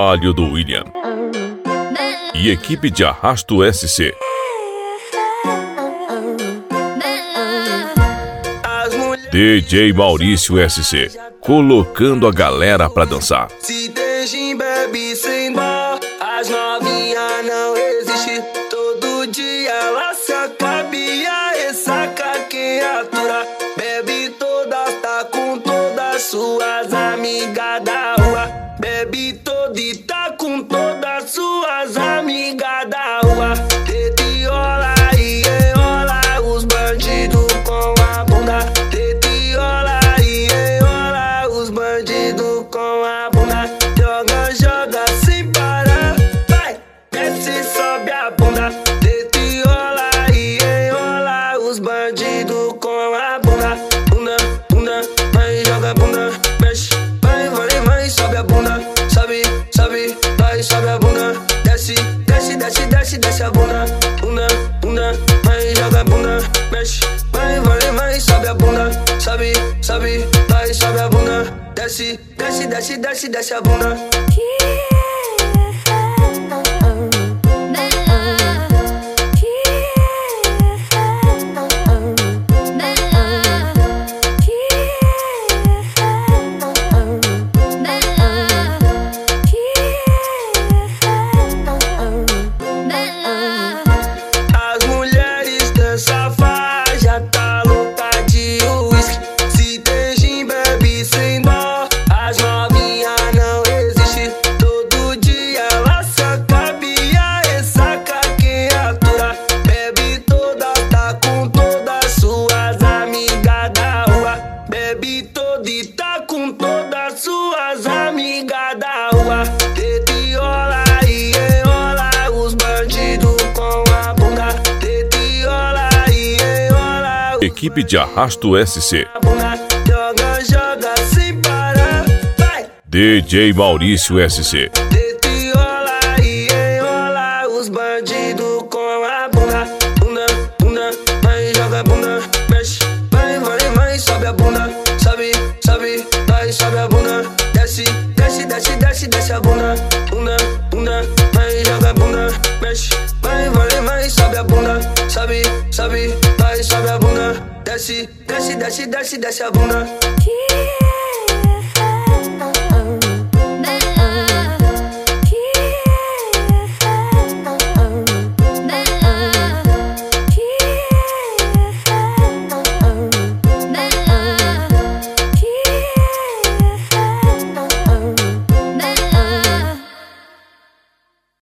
trabalho do William e equipe de Arrasto SC. DJ Maurício SC, colocando a galera pra dançar. Se tem bebe sem dó, as novinha não existe. Todo dia ela se acabia e saca quem atura. Bebe todas, tá com todas suas amigas da rua. Bebe todo e tá com todas suas amigas da rua. Teta e rola e enrola os bandidos com a bunda. Teta e rola e enrola os bandidos com a bunda. Joga, joga sem parar, vai, desce e sobe a bunda. Teta e rola e enrola os bandidos com a bunda. Bunda, bunda, vai, joga a bunda, mexe, vai, vai, vai, sobe a bunda. Sobe, sobe, vai, sobe a bunda. Desce, desce, desce, desce, desce a bunda. Bunda, bunda, vai, joga a bunda, mexe, vai, vai, vai, sobe a bunda. Sobe, sobe, vai, sobe a bunda. Desce, desce, desce, desce, desce a bunda. As mulheres dançam já tá louca de uísque. Se tem gin, bebe sem dó, as novinha não existe. Todo dia ela se acabia e saca quem atura. Bebe toda, tá com todas suas amigas da rua. Bebe todo e tá com todas suas amigas da rua. Teta e rola e enrola os bandidos com a bunda. Teta e rola e enrola Equipe de Arrasto SC. a bunda. Joga, joga sem parar, vai. DJ Maurício SC. Teta e rola e enrola os bandidos com a bunda. Bunda, bunda, vai, joga a bunda, mexe, vai, vai, vai, sobe a bunda. Sobe, sobe, vai, sobe a bunda. Desce, desce, desce, desce, desce a bunda. Bunda, bunda, vai, joga a bunda, mexe, vai, vai, vai, sobe a bunda. Sobe, sobe, vai, sobe a bunda. Desce, desce, desce, desce, desce a bunda.